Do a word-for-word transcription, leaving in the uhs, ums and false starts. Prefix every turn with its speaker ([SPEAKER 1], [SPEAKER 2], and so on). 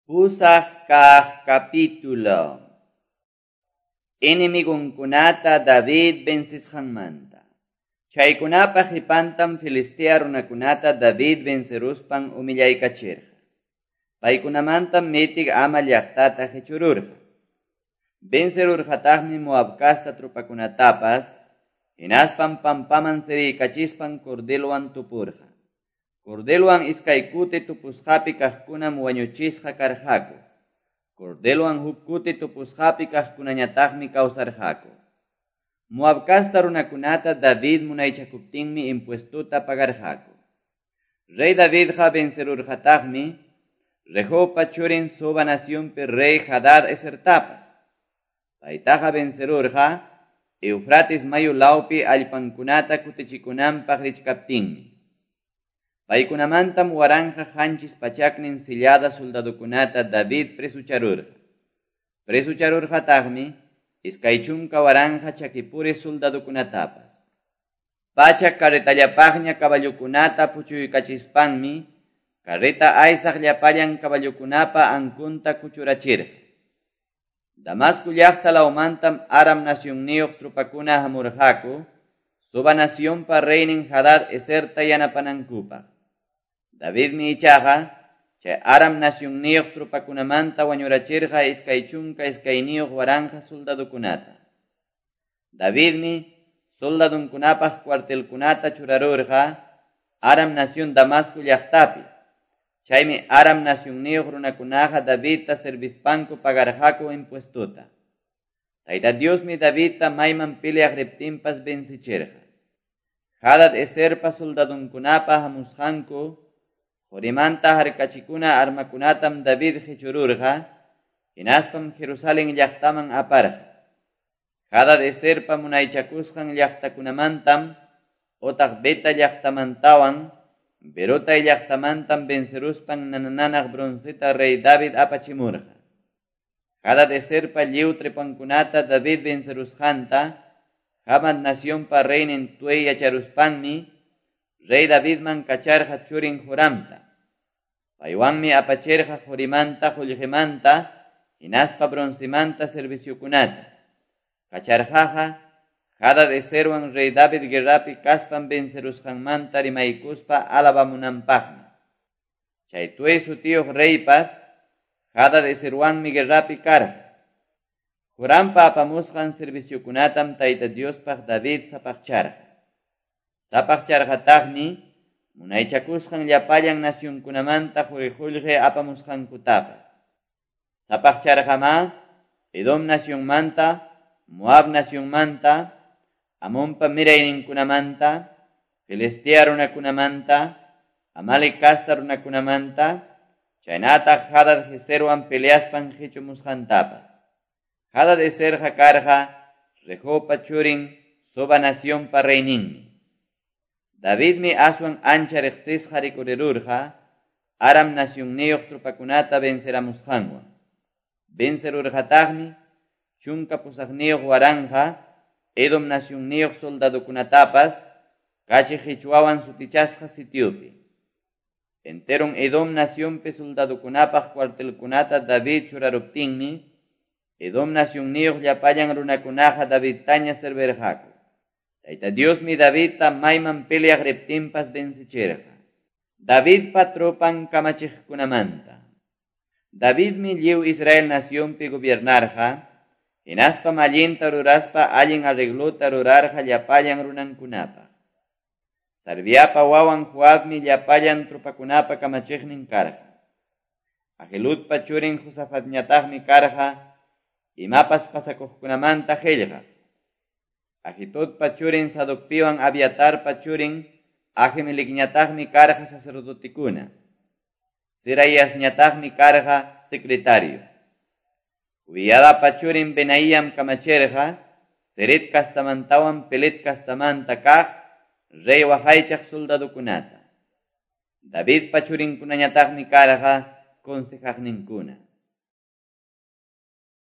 [SPEAKER 1] Pusaq kaq capítulo. Enemigunkunata David vencisqanmanta. Chaykunapa hipantam Filistea runakunata David venceruspan umillaykachirqa. Paykunamantam metig ama llaqtata hichururqa. Vencerurqataqmi Moabkasta trupakunatapas, hinaspan pampaman siriykachispan cordeluan tupurqa. Cordeluan iskaykuti tupusqapi kaqkunam wañuchisqa karqaku. Cordeluan hukkuti tupusqapi kaqkunañataqmi kawsarqaku. Moabkasta runakunata David munaychakuptinmi impuestuta pagarqaku. Rey Davidqa vencerurqataqmi Rehopa churin Soba nacionpi rey Hadad esertapas. Paytaqa vencerurqa Eufrates mayu lawpi allpankunata kutichikunanpaq richkaptinmi. Paykunamantam waranja hanchis pachaknin sillada soldadukunata David presucharurqa. Presucharurqataqmi iskaychunka waranja chakipuri soldadukunatapas. Pachak karetallapaqña caballukunata puchuykachispanmi kareta aysaq llapallan caballukunapa ankunta kuchurachirqa. Damasco llaqta lawmantam Aram nacionniyuq trupakuna hamurqaku, Soba nacionpa reynin Hadad eserta yanapanankupaq. David mi ichaqa, chay Aram nacionniyuq trupakunamanta wañurachirqa iskaychunka iskayniyuq waranja soldadukunata. David mi soldadunkunapaq cuartelkunata churarurqa Aram nación Damasco llaqtapi. Chaymi Aram nacionniyuq runakunaqa Davidta servispanku pagarqaku impuestuta. Tayta Diosmi Davidta mayman peleaq riptinpas vencichirqa. Hadad eserpa soldadunkunapa hamusqanku, Jorimanta harkachikuna armakunatam David hichururqa, hinaspam Jerusalén llaqtaman aparqa. Hadad eserpa munaychakusqan llaqtakunamantam, otaq beta llaqtamantawan, Berotay llaqtamantam venceruspan nanananaq bronseta rey David apachimurqa. Hadad eserpa lliw tripankunata David vencerusqanta, Hamad nacionpa reynin tuey yacharuspanmi, rey Davidman kacharqa churin Joramta. Paywanmi apachirqa Jorimanta qullqimanta, hinaspa bronsimanta serviciukunata. Kacharqaqa, Hadad eserwan rey David guerrapi kaspan vencerusqanmanta rimaykuspa alabamunanpaqmi. Chay tuey sutiyuq reypas, Hadad eserwanmi guerrapi karqa. Jorampa apamusqan serviciukunatam Tayta Diospaq David sapaqcharqa. Sapaqcharqataqmi munaychakusqan llapallan nacionkunamanta jurijullqi apamusqankutapas. Sapaqcharqama Edom nacionmanta, Moab nacionmanta, Amonpa mirayninkunamanta, Filistea runakunamanta, Amalek kasta runakunamanta, chaynataq Hadad eserwan peleaspan hichumusqantapas. Hadad eserqa karqa Rehopa churin Soba nacionpa reyninmi. Davidmi aswan ancha riqsisqa rikurirurqa Aram nacionniyuq trupakunata venceramusqanwan. Vencerurqataqmi chunka pusaqniyuq waranja Edom nacionniyuq soldadukunatapas kachi hichwawan sutichasqa sitiupi. Enteron Edom nacionpi soldadukunapaq cuartelkunata David churaruptinmi, Edom nacionniyuq llapallan runakunaqa Davidtaña servirqaku. Tayta Diosmi Davidta mayman peleaq riptinpas vencichirqa. Davidpa tropan kamachiqkunamanta. Davidmi lliw Israel nacionpi gobiernarqa, hinaspa allinta ruraspa allin arregluta rurarqa llapallan runankunapa. Sarviapa wawan Joabmi llapallan trupakunapa kamachiqnin karqa. Ahilutpa churin Josafatñataqmi karqa, imapas pasakuqkunamanta qillqa. Ahitudpa churin Sadokpiwan Abiatarpa churin Ahimelecñataqmi karqa sacerdotikuna. Seraiasñataqmi karqa secretario. Ubiadapa churin Benaíam kamachirqa, Seret kastamantawan Pelet kastamanta kaq, rey wahaychaq soldadukunata. David pachurinkunañataqmi karqa consejaqninkuna.